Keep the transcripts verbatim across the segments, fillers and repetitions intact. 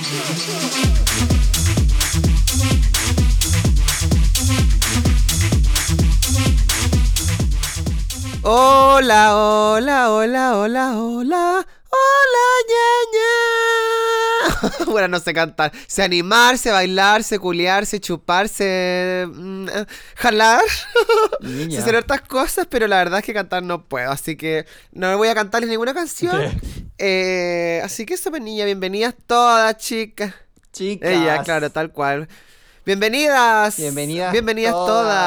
Hola, hola, hola, hola, hola, hola, ñaña. Bueno, no sé cantar. Sé animarse, bailarse, culiarse, chuparse, mm, eh, jalar. Sé Niña. hacer otras cosas, pero la verdad es que cantar no puedo. Así que no voy a cantarles ninguna canción. ¿Qué? Eh, así que eso, pues, niña, bienvenidas todas, chicas. Ella, claro, Chicas, tal cual. Bienvenidas, bienvenidas bienvenidas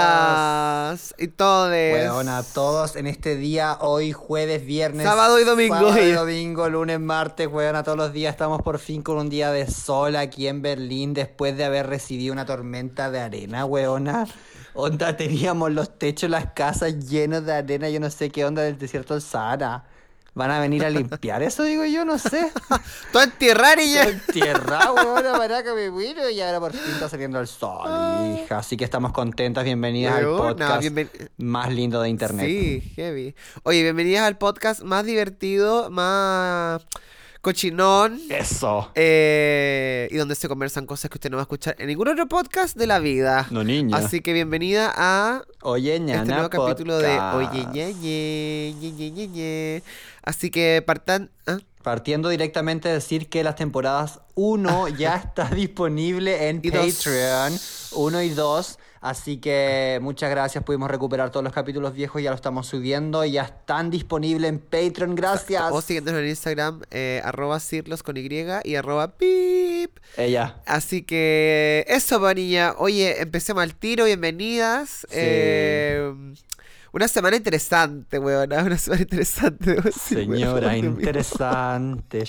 todas. todas y todes. Weona, todos en este día, hoy, jueves, viernes, Sábado y domingo. sábado y domingo, lunes, martes, weona, todos los días estamos por fin con un día de sol aquí en Berlín después de haber recibido una tormenta de arena, weona. Onda, teníamos los techos de las casas llenos de arena, yo no sé qué onda del desierto del Sahara. ¿Van a venir a limpiar eso, digo yo? No sé. Todo en tierra y ya. Tierra, weona, para que me muero y ahora por fin está saliendo el sol, hija. Así que estamos contentas, bienvenidas al Weona, podcast bienven- más lindo de internet. Sí, heavy. Oye, bienvenidas al podcast más divertido, más cochinón. Eso. eh, y donde se conversan cosas que usted no va a escuchar en ningún otro podcast de la vida. No, niña. Así que bienvenida a Oye, ñana, este nuevo capítulo de podcast. Oye, ñeñe, ñeñe, ñeñe. Así que partan... ¿ah? Partiendo directamente a decir que las temporadas uno ya está disponible en Y dos. Patreon, uno y dos. Así que muchas gracias, pudimos recuperar todos los capítulos viejos, ya lo estamos subiendo y ya están disponibles en Patreon, gracias. O siguiéndonos en Instagram, eh, arroba cirlos con Y y arroba pip. Ella. Así que eso, panilla. Oye, empecemos al tiro, bienvenidas. Sí. Eh, una semana interesante, weón. Una semana interesante, debo decir, Señora weón. Dios mío. interesante.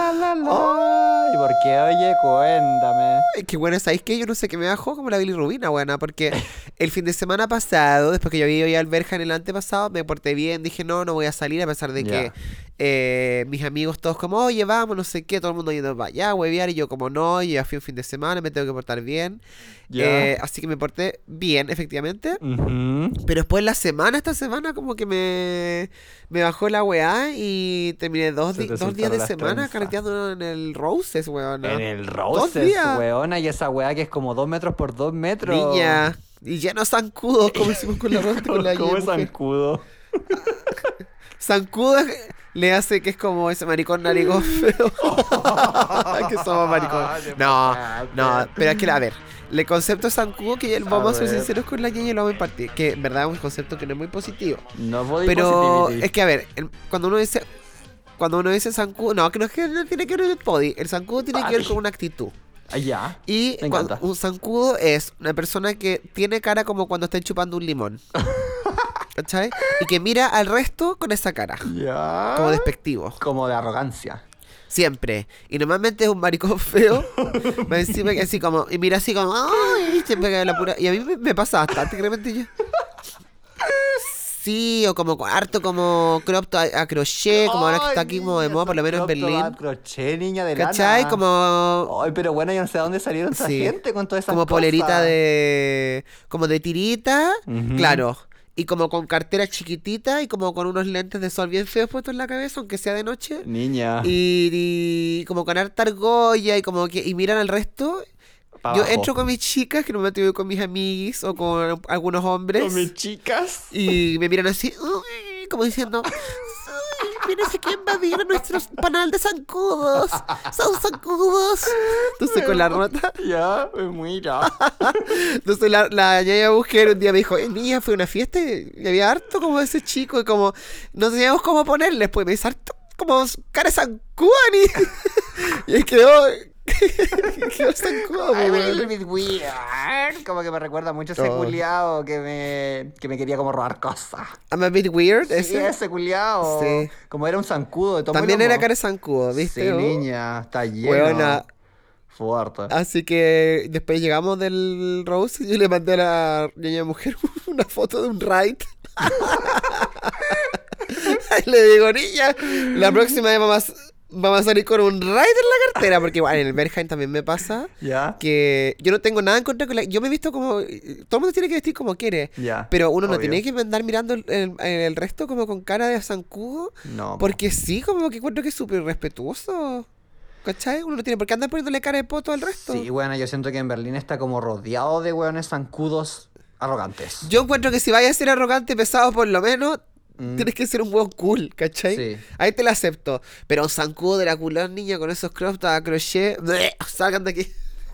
Shalalala. ¿Y por qué? Oye, cuéntame. Ay, qué bueno, ¿sabéis qué? Yo no sé qué me bajó como la bilirrubina, buena, porque el fin de semana pasado, después que yo había ido al Verja en el antepasado, me porté bien, dije, no, no voy a salir, a pesar de Ya. que eh, mis amigos todos como, oye, vamos, no sé qué, todo el mundo yendo para allá, a huevear, y yo como, no, yo ya fui un fin de semana, me tengo que portar bien. Ya. Eh, así que me porté bien, efectivamente. Ujú. Pero después la semana, esta semana, como que me, me bajó la weá y terminé dos, Se di- te dos días soltaron de las semana trenzas. carreteando en el Roses, weón. En el Dos Roses, días. weona, y esa weá que es como dos metros por dos metros. Niña, y llenos zancudos, como decimos con la ronda, con la ¿Cómo ñe es mujer. zancudo? Zancudos le hace que es como ese maricón narigón feo. Que somos maricones. No, no, pero es que, a ver, el concepto zancudo, que ya vamos a ser ver. sinceros con la ñeña y lo vamos a impartir, que en verdad es un concepto que no es muy positivo. No body Pero positivity. es que, a ver, el- cuando uno dice... Cuando uno dice zancudo, no, que no es que no tiene que ver con el body, el zancudo tiene que ver Body. con una actitud. Ah, ya. Y Me cuando- encanta. un zancudo es una persona que tiene cara como cuando está chupando un limón. ¿Cachai? Y que mira al resto con esa cara, Ya. como despectivo. Como de arrogancia. Siempre. Y normalmente es un maricón feo. Más encima que así como. Y mira así como. ¡Ay! Se pega la pura. Y a mí me, me pasa bastante, que de repente yo. Sí, o como harto como crop top a, a crochet, como ahora que está aquí como de moda, por lo menos en Berlín. Crochet, niña de lana. ¿Cachai? Como. Ay, pero bueno, yo no sé de dónde salieron esa Sí. gente con todas esas Como polerita cosas. de. Como de tirita. Ujú. Claro. Y como con cartera chiquitita y como con unos lentes de sol bien feos puestos en la cabeza, aunque sea de noche. Niña. Y, y como con harta argolla y como que. Y miran al resto. Pa' Yo abajo. entro con mis chicas, que no me voy con mis amiguis o con algunos hombres. Con mis chicas. Y me miran así, uy, como diciendo, "Uy, mírese quién va a ir a nuestro panal de zancudos. Son zancudos. Entonces con la rota. Ya, me muero. Entonces la, la ñaña mujer un día me dijo, eh, niña, fue una fiesta y había harto como de ese chico y como no sabíamos cómo ponerle. Pues me dice harto como cara de zancuani. Y ahí quedó. Quedó zancudo, Ay, po, a little weón. bit weird. Como que me recuerda mucho a ese Oh. culiao que me, que me quería como robar cosas. I'm a bit weird, Sí, ese. ese culiao. Sí. Como era un zancudo de todo También el era lomo. cara de zancudo, ¿viste? Sí, oh? niña, está lleno. Weona. Fuerte. Así que después llegamos del Rose y yo le mandé a la niña mujer una foto de un ride. Y le digo, niña, la próxima vez vamos a, vamos a salir con un ride en la cartera. Porque igual en el Berghain también me pasa ¿Ya? que yo no tengo nada en contra con la... Yo me he visto como... Todo el mundo tiene que vestir como quiere. Ya. Pero uno no Obvio. tiene que andar mirando el, el- el resto como con cara de zancudo. No. po. Porque sí, como que encuentro que es súper respetuoso. ¿cachai? Uno no tiene por qué andar poniéndole cara de poto al resto. Sí, bueno, yo siento que en Berlín está como rodeado de hueones zancudos arrogantes. Yo encuentro que si vayas a ser arrogante, pesado, por lo menos, Mm. tienes que ser un hueón cool, ¿cachai? Sí. Ahí te lo acepto. Pero un zancudo de la culón, niña, con esos crop tops a crochet, ¡bleh! Salgan de aquí.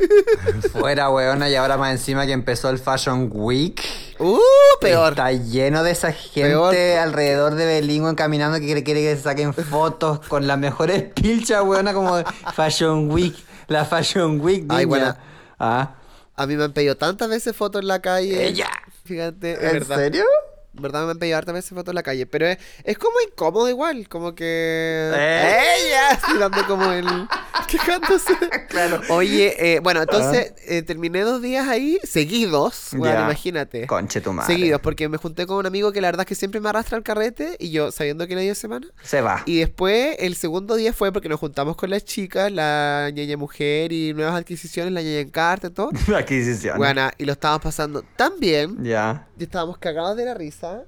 Fuera, weona, y ahora más encima que empezó el Fashion Week. Uh, peor. Está lleno de esa gente Peor. alrededor de Berlín, weón, caminando que quiere, quiere que se saquen fotos con las mejores pilchas, weona, como Fashion Week. La Fashion Week, niña. Ay, buena. Ah. A mí me han pedido tantas veces fotos en la calle. Ella. Fíjate, es ¿En verdad. serio? En verdad me han pedido hartas veces fotos en la calle. Pero es, es como incómodo igual. Como que. ¿Eh? ¡Ella! Así dando como el. Quejándose. Claro. Oye, eh, bueno, entonces eh, terminé dos días ahí seguidos. Bueno, Ya. imagínate. Conche tu madre. Seguidos, porque me junté con un amigo que la verdad es que siempre me arrastra al carrete. Y yo, sabiendo que era día de semana. Se va. Y después, el segundo día fue porque nos juntamos con las chicas, la ñaña mujer y nuevas adquisiciones, la ñaña en carta y todo. Adquisición. Bueno, y lo estábamos pasando tan bien. Ya. Y estábamos cagados de la risa.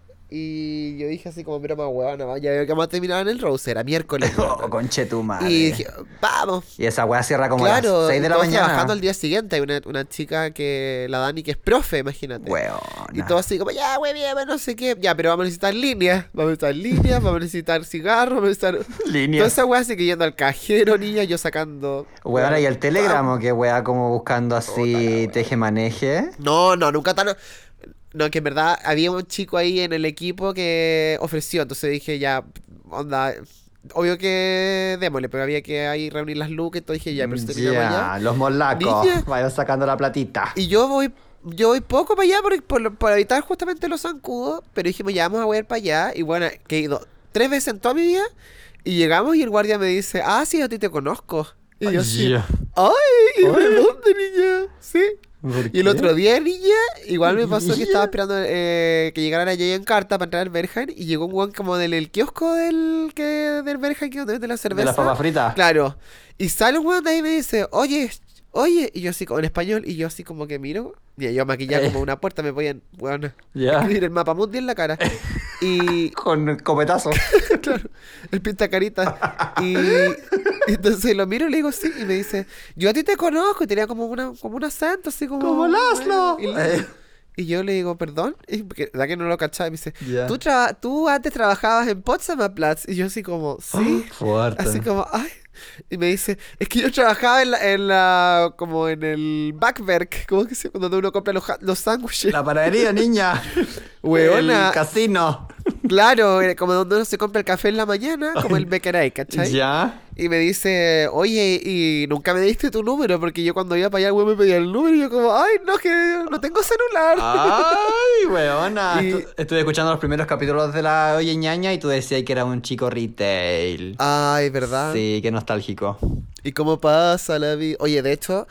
Y yo dije así como, pero más huevona, va, ya veo que vamos a terminar en el Rose, era miércoles. Oh, conche tu madre. Y dije, vamos. Y esa weá cierra como Claro, a las seis de la todos mañana. trabajando al día siguiente. Hay una, una chica que, la Dani, que es profe, imagínate. Weona. Y todo así como, ya, güey, bien, no sé qué. Ya, pero vamos a necesitar líneas. Vamos a necesitar líneas, vamos a necesitar cigarros, vamos a necesitar... Líneas. Toda esa weá así que yendo al cajero, niña, yo sacando... Weona, y el Telegram, Ah. o que weá como buscando así teje-maneje. No, no, nunca tan... No, que en verdad había un chico ahí en el equipo que ofreció. Entonces dije, ya, onda... Obvio que démosle, pero había que ahí reunir las lucas. Entonces dije, ya, pero si terminamos Ya, allá. los molacos. Niña. Vayan sacando la platita. Y yo voy... Yo voy poco para allá por, por, por evitar justamente los zancudos. Pero dijimos, ya vamos a ir para allá. Y bueno, que he ido tres veces en toda mi vida. Y llegamos y el guardia me dice, ah, sí, a ti te conozco. Y yo sí. Ya. ¡Ay! ¿Y de Ay. dónde, niña? Sí. ¿Por Y el qué? otro día, niña, igual me pasó que Niña. estaba esperando eh, que llegara la Yaya en carta para entrar al Berghain. Y llegó un guan como del el kiosco del, que, del Berghain, que es donde vende la cerveza. ¿De las papas fritas? Claro. Y sale un guan de ahí y me dice, oye, oye. Y yo así como en español, y yo así como que miro. Y yo maquillaba Eh. como una puerta, me podían, bueno, Ya. escribir el mapa mundi en la cara. Y Con copetazo. claro, el pintacarita. Y, y entonces lo miro y le digo sí. Y me dice, yo a ti te conozco. Y tenía como, una, como un acento así como. Como Laszlo. Y, le- y yo le digo, perdón. Y porque, la que no lo cachaba. Y me dice, Ya. ¿Tú, traba- tú antes trabajabas en Potsdamer Platz. Y yo así como, sí. Fuerte. Así como, ay. Y me dice, es que yo trabajaba en la, en la como en el Backwerk, ¿cómo que se llama? Donde uno compra los, ja- los sándwiches. La panadería, niña. Weona. El casino. Claro, eh, como donde uno se compra el café en la mañana, como el Beckeray, ¿cachai? Ya. Y me dice, oye, y nunca me diste tu número, porque yo cuando iba para allá, el güey me pedía el número, y yo como, ay, no, que no tengo celular. Ay, weona. Y- Estu- Estuve escuchando los primeros capítulos de la Oye Ñaña y tú decías que era un chico retail. Ay, ¿verdad? Sí, qué nostálgico. ¿Y cómo pasa la vida? Oye, de hecho,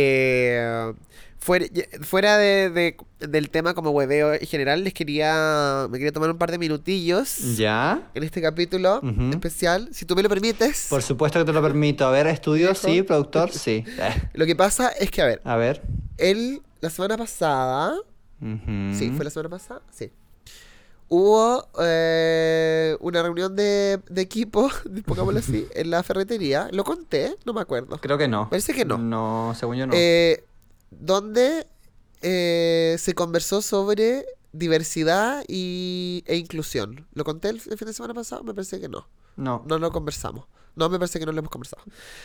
eh, fuera, fuera de, de- del tema como hueveo en general, les quería, me quería tomar un par de minutillos ¿Ya? en este capítulo Ujú. especial, si tú me lo permites. Por supuesto que te lo permito. A ver, estudio, Viejo. sí, productor, sí. Eh, Lo que pasa es que, a ver, A ver. él, la semana pasada... Ujú. Sí, fue la semana pasada, sí. Hubo eh, una reunión de, de equipo, pongámoslo así, en la ferretería. Lo conté, no me acuerdo. Creo que no. Parece que no. No, según yo no. Eh, donde eh, se conversó sobre diversidad y, e inclusión. ¿Lo conté el, el fin de semana pasado? Me parece que no. no. No lo conversamos. No, me parece que no lo hemos conversado.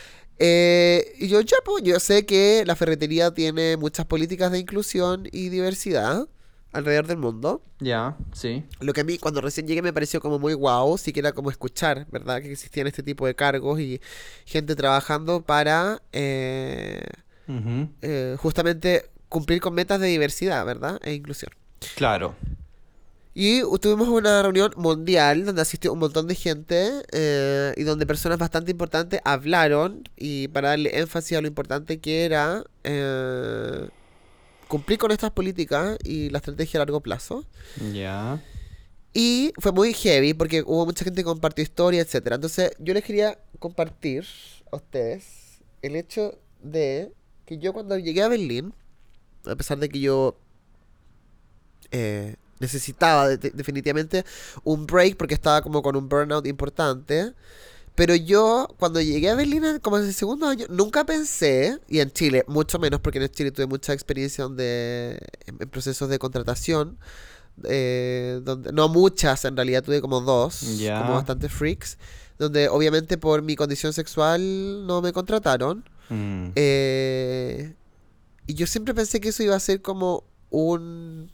Eh, y yo ya, pues, yo sé que la ferretería tiene muchas políticas de inclusión y diversidad alrededor del mundo. Ya, sí. Lo que a mí cuando recién llegué me pareció como muy guau, sí que era como escuchar, ¿verdad? Que existían este tipo de cargos y gente trabajando para eh, Ujú. eh, justamente cumplir con metas de diversidad, ¿verdad? E inclusión. Claro. Y tuvimos una reunión mundial donde asistió un montón de gente eh, y donde personas bastante importantes hablaron y para darle énfasis a lo importante que era eh, cumplir con estas políticas y la estrategia a largo plazo. Ya. Y fue muy heavy porque hubo mucha gente que compartió historia, etcétera. Entonces yo les quería compartir a ustedes el hecho de que yo cuando llegué a Berlín, a pesar de que yo eh, necesitaba de- de- definitivamente un break porque estaba como con un burnout importante, Pero yo, cuando llegué a Berlín, como en el segundo año, nunca pensé, y en Chile, mucho menos, porque en Chile tuve mucha experiencia donde, en, en procesos de contratación, eh, donde no muchas, en realidad tuve como dos, Ya. como bastante freaks, donde obviamente por mi condición sexual no me contrataron. Mm. Eh, y yo siempre pensé que eso iba a ser como un,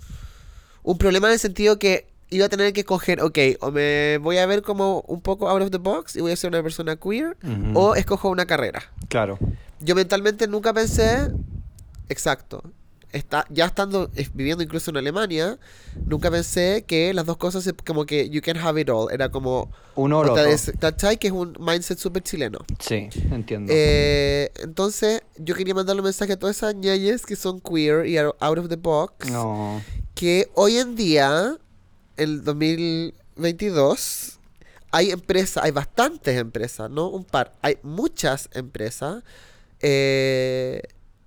un problema en el sentido que iba a tener que escoger, ok, o me voy a ver como un poco out of the box y voy a ser una persona queer, Ujú. o escojo una carrera. Claro. Yo mentalmente nunca pensé, exacto, está, ya estando, eh, viviendo incluso en Alemania, nunca pensé que las dos cosas, se- como que you can have it all, era como, Uno o o el te otro. des- ¿cachai? Que es un mindset súper chileno. Sí, entiendo. Eh, entonces, yo quería mandarle un mensaje a todas esas ñayes que son queer y are out of the box, No. que hoy en día, el dos mil veintidós, hay empresas, hay bastantes empresas, no un par, hay muchas empresas eh,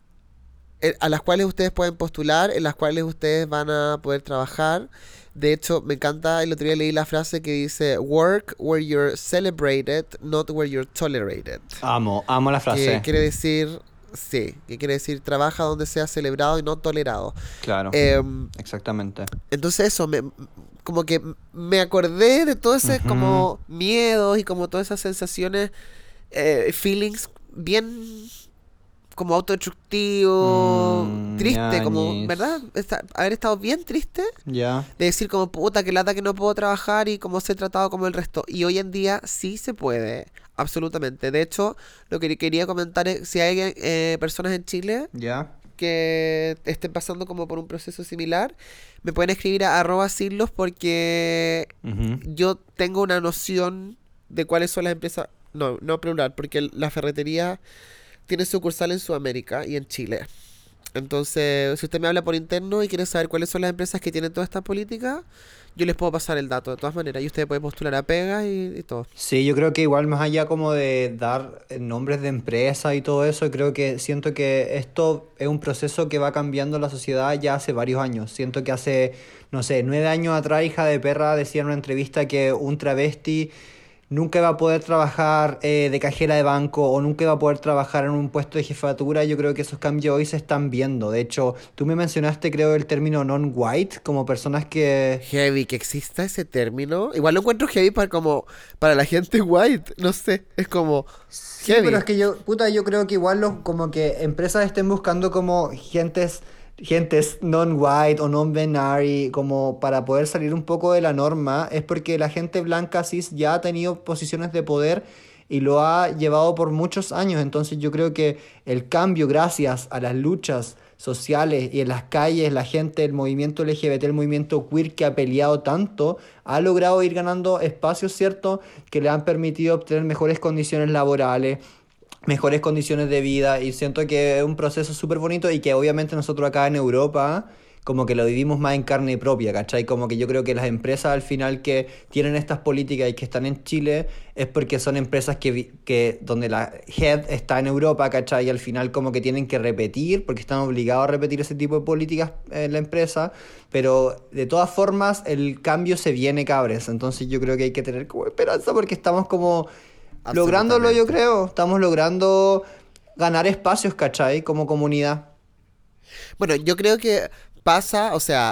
eh, a las cuales ustedes pueden postular, en las cuales ustedes van a poder trabajar. De hecho, me encanta, el otro día leí la frase que dice, work where you're celebrated, not where you're tolerated. Amo, amo la Que frase. quiere decir, sí, que quiere decir, trabaja donde sea celebrado y no tolerado. Claro, Em, exactamente. entonces eso, me, como que me acordé de todo ese Ujú. como miedos y como todas esas sensaciones, eh, feelings bien como autodestructivo, Mm, triste, como, ñañis. ¿verdad? Esta- haber estado bien triste, Ya. de decir como, puta, que lata que no puedo trabajar y como ser tratado como el resto. Y hoy en día sí se puede, absolutamente. De hecho, lo que quería comentar es si hay eh, personas en Chile Ya. que estén pasando como por un proceso similar, me pueden escribir a arroba siglos porque Ujú. yo tengo una noción de cuáles son las empresas, no, no plural, porque el- la ferretería tiene sucursal en Sudamérica y en Chile. Entonces, si usted me habla por interno y quiere saber cuáles son las empresas que tienen toda esta política, yo les puedo pasar el dato de todas maneras y usted puede postular a pega y, y todo. Sí, yo creo que igual más allá como de dar eh, nombres de empresas y todo eso, creo que siento que esto es un proceso que va cambiando la sociedad ya hace varios años. Siento que hace, no sé, nueve años atrás, hija de perra decía en una entrevista que un travesti nunca va a poder trabajar eh, de cajera de banco o nunca va a poder trabajar en un puesto de jefatura. Yo creo que esos cambios hoy se están viendo. De hecho, tú me mencionaste, creo, el término non-white, como personas que... Heavy, que exista ese término. Igual lo encuentro heavy para como para la gente white, no sé, es como Sí, heavy. pero es que yo, puta, yo creo que igual los, como que empresas estén buscando como gentes, gentes non-white o non-binary, como para poder salir un poco de la norma, es porque la gente blanca cis ya ha tenido posiciones de poder y lo ha llevado por muchos años. Entonces yo creo que el cambio, gracias a las luchas sociales y en las calles, la gente, el movimiento L G B T, el movimiento queer que ha peleado tanto, ha logrado ir ganando espacios, ¿cierto?, que le han permitido obtener mejores condiciones laborales, mejores condiciones de vida, y siento que es un proceso súper bonito y que obviamente nosotros acá en Europa como que lo vivimos más en carne propia, ¿cachai? Como que yo creo que las empresas al final que tienen estas políticas y que están en Chile es porque son empresas que, vi- que donde la head está en Europa, ¿cachai? Y al final como que tienen que repetir, porque están obligados a repetir ese tipo de políticas en la empresa, pero de todas formas el cambio se viene, cabres, entonces yo creo que hay que tener como esperanza porque estamos como lográndolo, yo Absolutamente. creo, estamos logrando ganar espacios, ¿cachai? Como comunidad. Bueno, yo creo que pasa, o sea,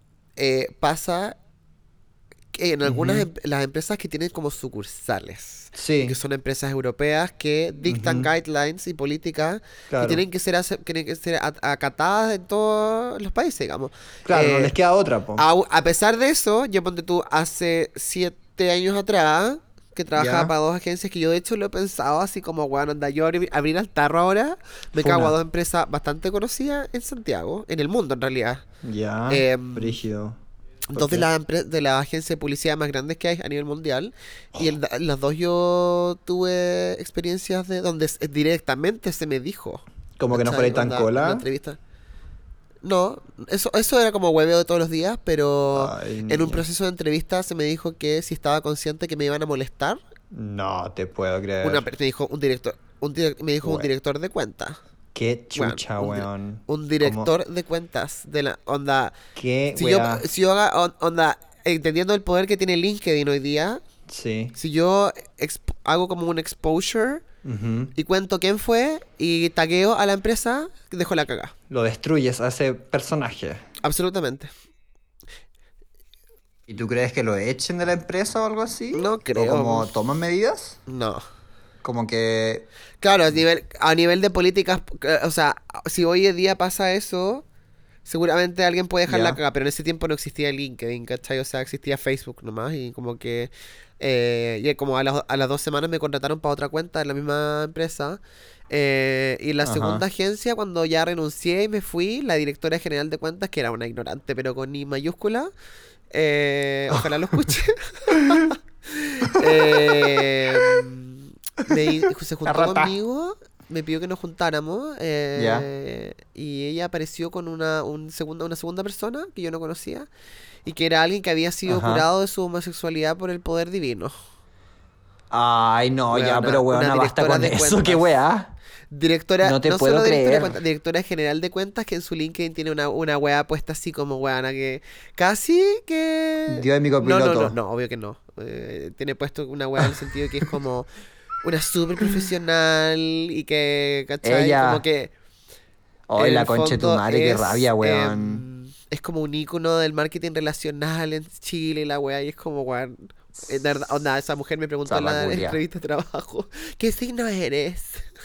eh, pasa que en algunas Ujú. em- las empresas que tienen como sucursales, y que Sí, son empresas europeas que dictan ujú, guidelines y políticas que claro. tienen que ser ace- tienen que ser at- acatadas en todos los países, digamos. Claro, no les Eh, queda otra, po. au- a, pesar de eso, yo ponte tú hace siete años atrás que trabajaba Ya. para dos agencias que yo de hecho lo he pensado así como, bueno, anda yo abrir, abrir al tarro ahora, me cago a Funa. dos empresas bastante conocidas en Santiago, en el mundo en realidad. Ya. Em, Brígido. ¿Por Dos de qué? las empre- de las agencias de publicidad más grandes que hay a nivel mundial. Y en la- las dos yo tuve experiencias de donde s- directamente se me dijo. Como que no ¿Cachai? fuera tan Onda, en una cola. entrevista. No, eso, eso era como hueveo de todos los días, pero Ay, en un niña. proceso de entrevista se me dijo que si estaba consciente que me iban a molestar, No te puedo una, creer. per- me dijo un director, un direc- me dijo un We- director de cuenta. Qué Bueno, chucha, un, di- weón. un Como, director de cuentas de la onda. qué Si yo, weá. si yo haga, on- onda, entendiendo el poder que tiene LinkedIn hoy día, Sí. si yo exp- hago como un exposure Ujú. y cuento quién fue y tagueo a la empresa, dejo la cagada. Lo destruyes a ese personaje. Absolutamente. ¿Y tú crees que lo echen de la empresa o algo así? No ¿O creo. como toman medidas? No. Como que... Claro, a nivel, a nivel de políticas, eh, o sea, si hoy en día pasa eso, seguramente alguien puede dejar la Ya. cagada, pero en ese tiempo no existía LinkedIn, ¿cachai? O sea, existía Facebook nomás y como que, eh, y como a, las- a las dos semanas me contrataron para otra cuenta de la misma empresa. Eh, y la segunda Ajá. agencia, cuando ya renuncié y me fui, la directora general de cuentas, que era una ignorante, pero con I mayúscula, eh, ojalá lo escuche. Eh, me, se La juntó rata. conmigo, me pidió que nos juntáramos Ya. eh, y ella apareció con una, un segunda, una segunda persona que yo no conocía y que era alguien que había sido Ajá. curado de su homosexualidad por el poder divino. Ay, no, ya, pero Weona, una weona, basta directora con de eso, qué cuentas. weá. Directora, No te no puedo solo directora de creer. cuentas, directora general de cuentas que en su LinkedIn tiene una, una weá puesta así como weana que casi que... Dios de mi No, no, no, copiloto. no, obvio que no. Eh, tiene puesto una weá en el sentido que es como una súper profesional y que, ¿cachai? Como Ella. que en Ay, la el concha de tu fondo madre, qué es... rabia, weón. em, es como un ícono del marketing relacional en Chile y la weá y es como, weón... eh, de verdad, onda, esa mujer me preguntó en la Zarraculia. entrevista de trabajo, ¿qué signo eres?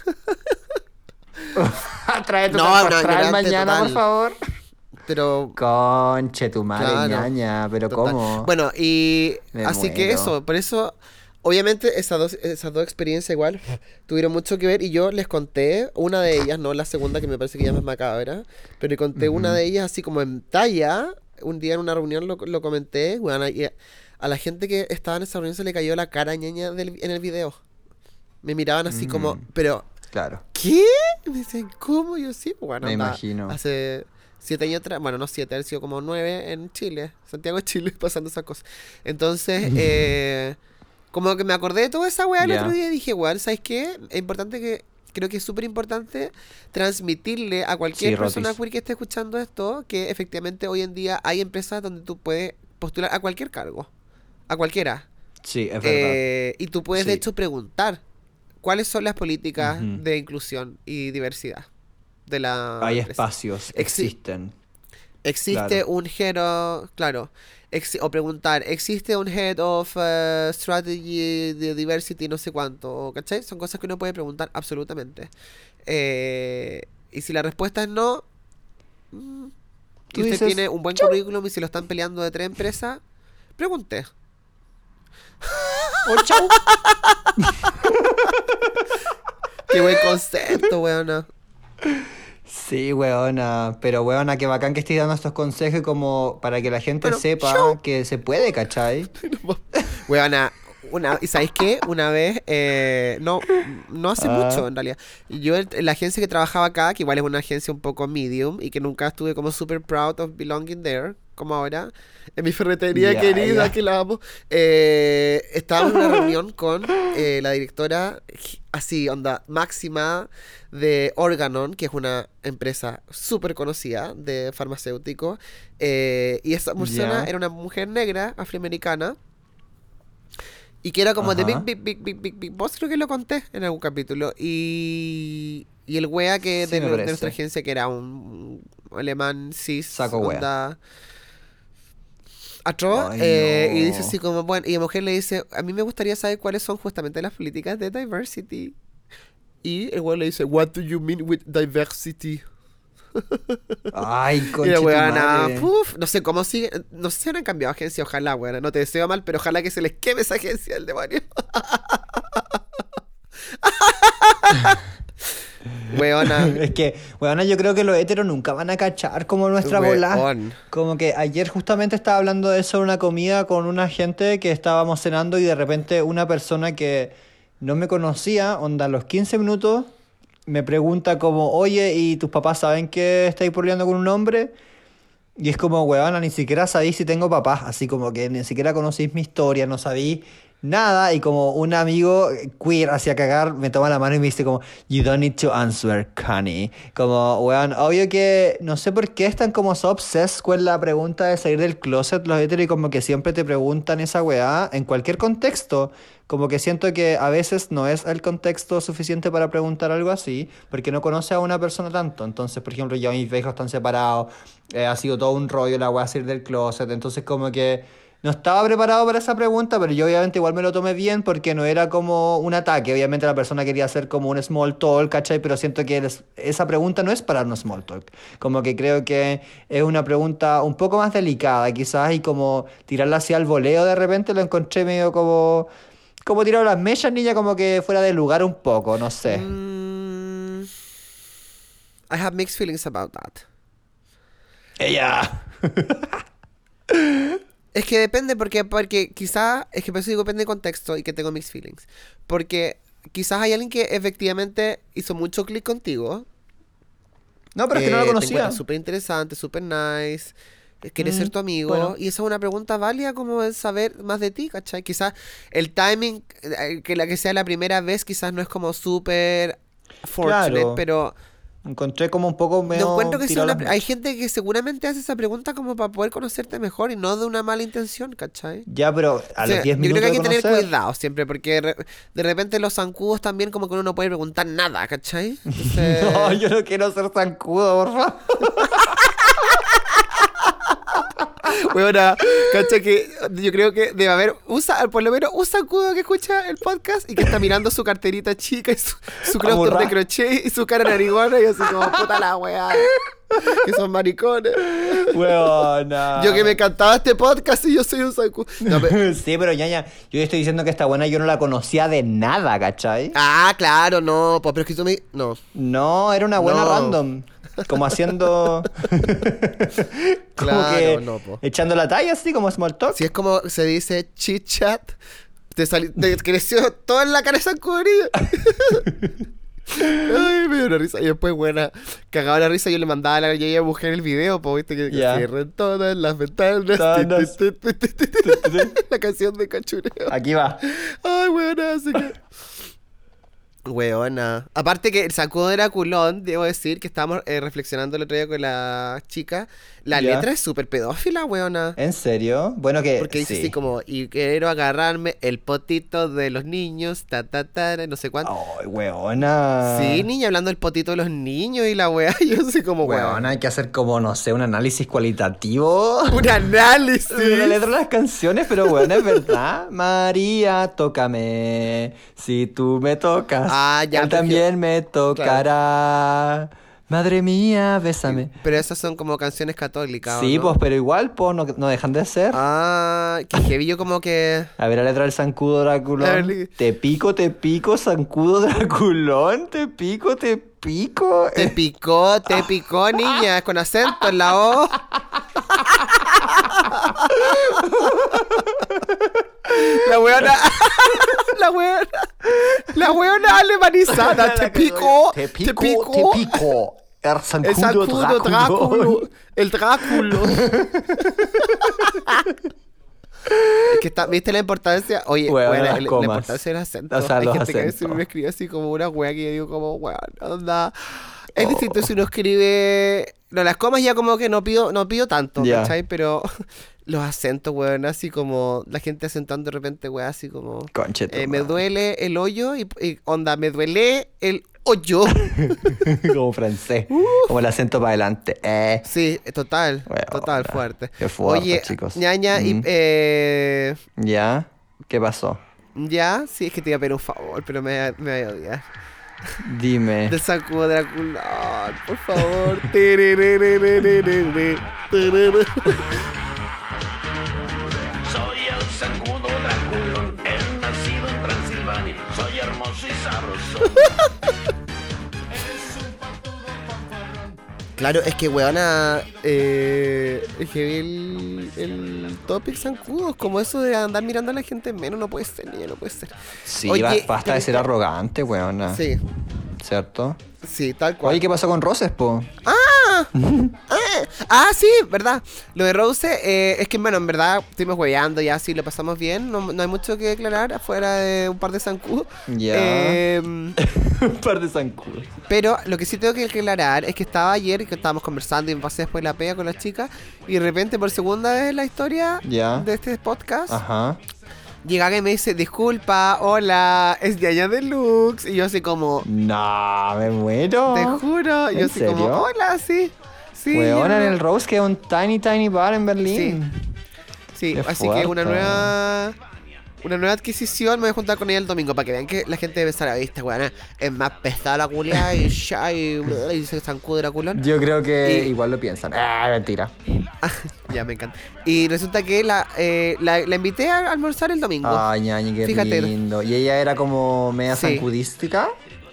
Trae tu No, carta una astral ignorante mañana, por total. favor. Pero, Conche tu madre, claro, ñaña, pero total. ¿cómo? Bueno, y Me así que muero. eso, por eso, obviamente esas dos, esas dos experiencias igual tuvieron mucho que ver y yo les conté una de ellas, no la segunda que me parece que ya es más macabra, pero le conté una Ujú. de ellas así como en talla, un día en una reunión lo, lo comenté, bueno, y a, a la gente que estaba en esa reunión se le cayó la cara ñaña del- en el video. Me miraban así como, Mm, pero claro, ¿qué? Me dicen, ¿cómo? Yo sí, bueno, me anda, imagino. hace siete años atrás, bueno, no siete, han sido como nueve en Chile, Santiago de Chile, pasando esas cosas. Entonces, eh, como que me acordé de toda esa weá el otro Ya. día y dije, weón, ¿sabes qué? Es importante que, creo que es súper importante transmitirle a Sí, cualquier persona Rotis. queer que esté escuchando esto, que efectivamente hoy en día hay empresas donde tú puedes postular a cualquier cargo, a cualquiera. Sí, es verdad. Eh, y tú puedes de Sí. hecho preguntar cuáles son las políticas Ujú. de inclusión y diversidad de la Hay empresa. espacios, Exi- existen. existe Claro. un head of, claro, exi- o preguntar, ¿existe un head of eh, strategy de diversity no sé cuánto? ¿Cachai? Son cosas que uno puede preguntar absolutamente. Eh, y si la respuesta es no, mm, y Tú usted dices, tiene un buen currículum y si lo están peleando de tres empresas, pregunte. oh, chau. Qué buen concepto, weona. Sí, weona. Pero weona, qué bacán que estés dando estos consejos como para que la gente Bueno, sepa chau. que se puede, ¿cachai? Weona, una, ¿y sabéis qué? Una vez, eh, no, no hace mucho Ah, en realidad. Yo en en la agencia que trabajaba acá, que igual es una agencia un poco medium y que nunca estuve como super proud of belonging there, como ahora, en mi ferretería ya, querida, ya. que la amo, eh, estábamos en una reunión con eh, la directora, así, onda, máxima de Organon, que es una empresa súper conocida de farmacéuticos, eh, y esa persona Ya. era una mujer negra, afroamericana, y que era como de Big, Ajá. Big, Big, Big, Big, Big Boss, creo que lo conté en algún capítulo. Y, y el wea que Sí, de, me nu- de nuestra parece. agencia, que era un alemán cis, Saco wea. onda atroz, Ay, eh, y dice así no. como, bueno, y la mujer le dice, a mí me gustaría saber cuáles son justamente las políticas de diversity. Y el weón le dice, what do you mean with diversity? Ay, Y la conche tu weona, madre. puf, no sé cómo sigue, no sé si han cambiado agencia, ojalá, weona, no te deseo mal, pero ojalá que se les queme esa agencia, el demonio. Weona, Es que, weona, yo creo que los héteros nunca van a cachar como nuestra bola. weón. Como que ayer justamente estaba hablando de eso en una comida con una gente que estábamos cenando y de repente una persona que no me conocía, onda, a los quince minutos, me pregunta como, oye, ¿y tus papás saben que estáis pololeando con un hombre? Y es como, weona, ni siquiera sabéis si tengo papás, así como que ni siquiera conocéis mi historia, no sabéis nada, y como un amigo queer hacia cagar me toma la mano y me dice como, you don't need to answer, Connie. Como, weón, obvio que no sé por qué están como so obsessed con la pregunta de salir del closet los heteros y como que siempre te preguntan esa weá en cualquier contexto. Como que siento que a veces no es el contexto suficiente para preguntar algo así, porque no conoce a una persona tanto. Entonces, por ejemplo, ya mis viejos están separados, eh, ha sido todo un rollo la weá salir del closet, entonces como que no estaba preparado para esa pregunta, pero yo obviamente igual me lo tomé bien porque no era como un ataque. Obviamente la persona quería hacer como un small talk, ¿cachai? Pero siento que es- esa pregunta no es para un small talk. Como que creo que es una pregunta un poco más delicada quizás y como tirarla así al voleo de repente lo encontré medio como... Como tirar las mechas, niña, como que fuera de lugar un poco, no sé. Mm, I have mixed feelings about that. Ella. Es que depende porque, porque quizás, es que por eso digo depende de contexto y que tengo mixed feelings. Porque quizás hay alguien que efectivamente hizo mucho clic contigo. No, pero es que no lo Te conocía. encuentras súper interesante, súper nice. eh, Quiere ser Mm, tu amigo. bueno. Y esa es una pregunta válida como el saber más de ti, ¿cachai? Quizás el timing, eh, que la que sea la primera vez, quizás no es como súper fortunate, Claro. pero Encontré como un poco medio no encuentro que sea tirado una... las pre- Hay mechas. gente que seguramente hace esa pregunta como para poder conocerte mejor y no de una mala intención, ¿cachai? Ya, pero a O los sea, diez yo creo minutos que hay de que tener conocer... cuidado siempre, porque de, re- de repente los zancudos también como que uno no puede preguntar nada, ¿cachai? Entonces... No, yo no quiero ser zancudo, por favor. Bueno, cacha que yo creo que debe haber usa, por lo menos un zancudo que escucha el podcast y que está mirando su carterita chica y su, su crostor Amurrá. de crochet y su cara narigona y así como puta la weá. Que son maricones. Huevona. Yo que me encantaba este podcast y yo soy un zancudo. No, pero- Sí, pero ñaña, yo estoy diciendo que esta buena yo no la conocía de nada, ¿cachai? Ah, claro, no, pues, pero es que tú me... No. No, era una buena No. random. Como haciendo... como Claro, que no, po. echando la talla así, como small talk. Si es como se dice chit chat, te, sali- te creció toda en la cara esa zancudería. Ay, me dio una risa. Y después, buena, cagaba la risa. Yo le mandaba a la Yaya a buscar el video, pues, viste, que, que Ya. cierren todas las ventanas. Ventanas. Ti, ti, ti, ti, ti, ti. La canción de cachureo. Aquí va. Ay, weona, así que. Weona. Aparte que el sacudo era culón, debo decir que estábamos eh, reflexionando el otro día con la chica. La Ya. letra es súper pedófila, weona. ¿En serio? Bueno que Porque dice sí. así como, y quiero agarrarme el potito de los niños, ta, ta, ta, no sé cuánto. Ay, weona. Sí, niña, hablando del potito de los niños y la weá, yo así como, Weona, weón. hay que hacer como, no sé, un análisis cualitativo. Un análisis. De la letra de las canciones, pero bueno, es verdad. María, tócame. Si tú me tocas, Ah, ya, él porque- también me tocará. Madre mía, bésame. Pero esas son como canciones católicas, ¿o Sí, no? pues, pero igual, pues, no, no dejan de ser. Ah, que heavy, yo como que... A ver la letra del zancudo A ver, Draculón. li- Te pico, te pico, zancudo Draculón. Te pico, te pico. Te picó, te picó, niña, con acento en la O. La weona... La weona... La weona alemanizada. Te picó, Te te pico, picó. te pico. El zancudo, El zancudo Draculón. Dráculo. El Dráculo. Es que está, ¿viste la importancia? Oye, Weón, bueno, las la, la comas. importancia del acento. O sea, Hay los gente que a veces acentos. me escribe así como una wea que yo digo como, weón, onda. Es distinto si uno escribe... No, las comas ya como que no pido, no pido tanto, Ya. ¿cachai? Pero los acentos, weón, así como la gente acentando de repente, weón, así como... Conche tu eh, me madre. duele el hoyo y, y onda, me duele el hoyo. Como francés. Como el acento para adelante. Eh. Sí, total, Weona, total, fuerte. qué fuerte, Oye, chicos. ñaña, y Mm. eh, ¿Ya? ¿Qué pasó? ya, sí, es que te iba a pedir un favor, pero me, me voy a odiar. Dime. Del sacudo Drácula, ay, por favor. Terererererere, terere. Soy el zancudo Dráculón, he nacido en Transilvania, soy hermoso y sabroso. Claro, es que weona, eh, es que el, el topic zancudos, como eso de andar mirando a la gente en menos, no puede ser, niña, no puede ser. Sí, Oye, ba- basta de ser Carita. arrogante, weona. Sí, ¿Cierto? sí, tal cual. Oye, ¿qué pasó con Roses, po? ¡Ah! Ah, sí, verdad. Lo de Rose, eh, es que, bueno, en verdad, estuvimos hueveando ya, sí, lo pasamos bien. No, no hay mucho que declarar afuera de un par de zancudos. Ya. Eh, Un par de zancudos. pero lo que sí tengo que declarar es que estaba ayer, que estábamos conversando y me pasé después la pega con las chicas. Y de repente, por segunda vez en la historia Ya. de este podcast, Ajá. llega alguien y me dice, disculpa, hola, es Yaya Deluxe. Y yo así como, No, me muero. te juro. Y yo ¿En así como, serio? hola, sí. Sí, Weona, yo- en el Rose, que es un tiny, tiny bar en Berlín. Sí, Qué así que una fuerte. nueva una nueva adquisición. Me voy a juntar con ella el domingo para que vean que la gente debe estar a vista, weón. Es más pesada la culia y ya y, y se zancude la culón. Yo creo que Y- igual lo piensan. Ah, mentira. Ya, me encanta. Y resulta que la, eh, la, la invité a almorzar el domingo. Ay, ñañi, qué Fíjate. lindo. Y ella era como media Sí. zancudística.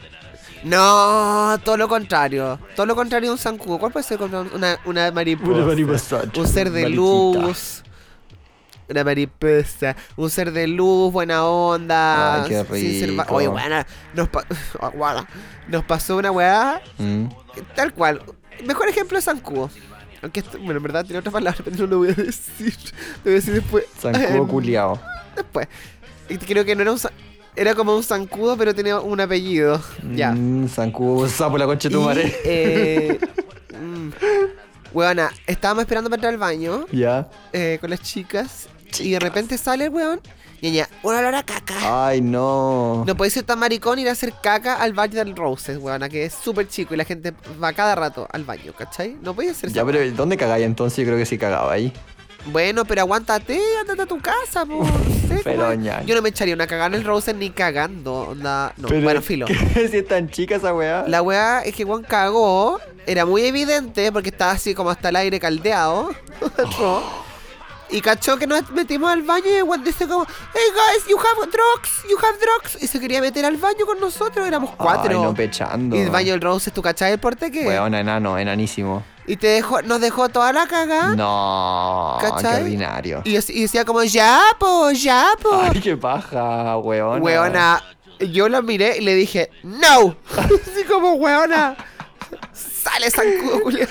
No, todo lo contrario. Todo lo contrario de un zancudo. ¿Cuál puede ser una, una mariposa? Una mariposa. Un ser de Mariquita. luz. Una mariposa. Un ser de luz, buena onda. Ay, qué sin ser va- rico. Oye, buena. Nos, pa- oh, guarda. Nos pasó una weá. Mm. Tal cual. Mejor ejemplo es zancudo. Aunque, esto- bueno, en verdad tiene otras palabras, pero no lo voy a decir. Lo voy a decir después. Zancudo Em, culiao. Después. Y creo que no era un. za- Era como un zancudo, pero tenía un apellido. Ya. Mm, zancudo, sapo la concha de tu Y, madre. eh, mm, Weona, estábamos esperando para entrar al baño Ya. eh, con las chicas. Y de repente sale el weón. Y ella, un olor a caca. Ay, no. No podéis ser tan maricón ir a hacer caca al baño del Roses, weona, que es súper chico y la gente va cada rato al baño, ¿cachai? No podéis hacer Ya, eso. pero ¿dónde cagáis entonces? Yo creo que sí cagaba ahí. Bueno, pero aguántate, ándate a tu casa, po. No sé, Pero, como- ña. Yo no me echaría una cagada en el Roses ni cagando. Onda. No, Pero, bueno, filo. ¿qué? Si es tan chica esa weá. La weá es que Juan cagó, era muy evidente porque estaba así como hasta el aire caldeado. ¿no? Y cachó que nos metimos al baño y Juan dice como, hey guys, you have drugs, you have drugs. Y se quería meter al baño con nosotros, éramos cuatro. Ay, no pechando. Y el baño del Roses, ¿tú cachai el porte qué? Weón, enano, enanísimo. Y te dejó, nos dejó toda la cagada. No, ¿Cachai? qué ordinario. Y, y decía como, ya po, ya po. Ay, qué paja, weón. Weona, yo lo miré y le dije, no. Así como, weona, sale zancudo, culiao.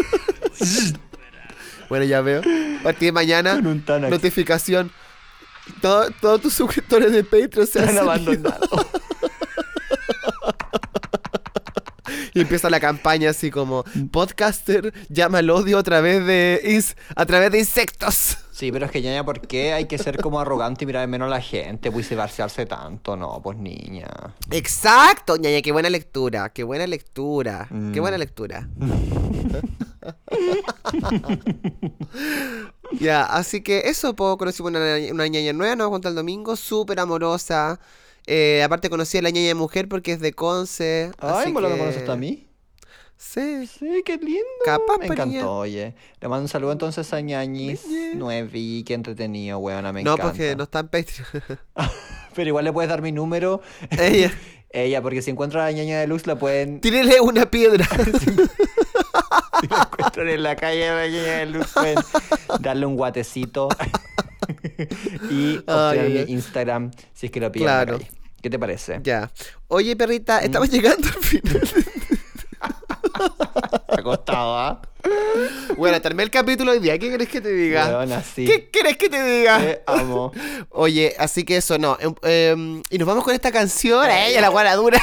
Bueno, ya veo. A partir de mañana, Con un Tanax. notificación. Todo- Todos tus suscriptores de Patreon se Han han abandonado. Y empieza la campaña así como, podcaster llama al odio a través de, ins- a través de insectos. Sí, pero es que ñaña, ¿por qué hay que ser como arrogante y mirar de menos a la gente? Pues y vaciarse tanto, no, pues niña. Exacto, ñaña, qué buena lectura, qué buena lectura, Mm. qué buena lectura. Ya, así que eso, puedo conocer una, una ñaña nueva, nos vamos a contar el domingo, súper amorosa. Eh, aparte conocí a la ñaña mujer porque es de Conce. Ay, así ¿vos lo que- conoces a mí? Sí. Sí, qué lindo. Capaz, me pues, encantó, niña. oye. Le mando un saludo entonces a Ñañis. Nuevi, qué entretenido, weona, me No, encanta. porque no está en Patreon. Pero igual le puedes dar mi número. Ella, Ella, porque si encuentran a la Ñaña de Luz, la pueden... tírele una piedra. Si la encuentran en la calle de la Ñaña de Luz, pueden darle un guatecito. Y obtener Ay, mi ay. Instagram si es que lo piden Claro. en la calle. ¿Qué te parece? Ya. Oye, perrita, Mm. estamos llegando al final. Acostado, ¿ah? Bueno, terminé el capítulo hoy día. ¿Qué querés que te diga? Weona, sí. ¿Qué querés que te diga? Te amo. Oye, así que eso, no. em, em, y nos vamos con esta canción. A ella, la guana dura.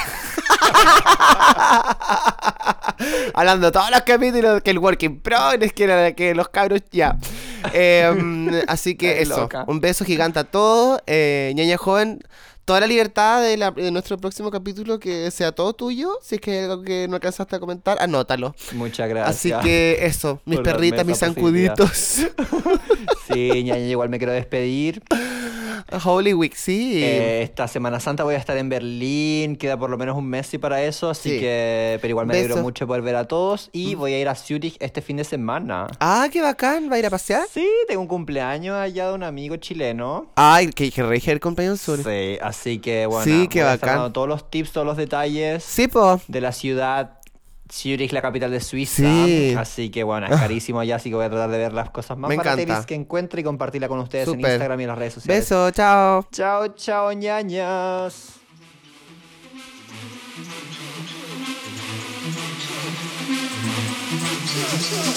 Hablando de todos los capítulos, que el Working Progress, que, era, que los cabros, ya. Em, así que Ay, eso. loca. Un beso gigante a todos. Eh, ñaña joven. Toda la libertad de, la- de nuestro próximo capítulo, que sea todo tuyo. Si es que hay algo que no alcanzaste a comentar, anótalo. Muchas gracias. Así que eso, mis por darme perritas, mis esa posibilidad. zancuditos. Sí, Ñaña, igual me quiero despedir. Holy Week, sí. Eh, esta Semana Santa voy a estar en Berlín, queda por lo menos un mes y para eso, así Sí. que, pero igual me alegro Beso. mucho de poder ver a todos y voy a ir a Zurich este fin de semana. Ah, qué bacán, ¿va a ir a pasear? Sí, tengo un cumpleaños allá de un amigo chileno. Ay, que, que rige el compañero sur. Sí, Sí, así que bueno, Sí, qué voy a estar bacán. dando todos los tips, todos los detalles po. de la ciudad. Zurich, la capital de Suiza. Sí. Así que bueno, es carísimo allá, así que voy a tratar de ver las cosas más Me barateris encanta. que encuentre y compartirla con ustedes en Súper. Instagram y en las redes sociales. Beso, chao. Chao, chao, ñañas. Yeah.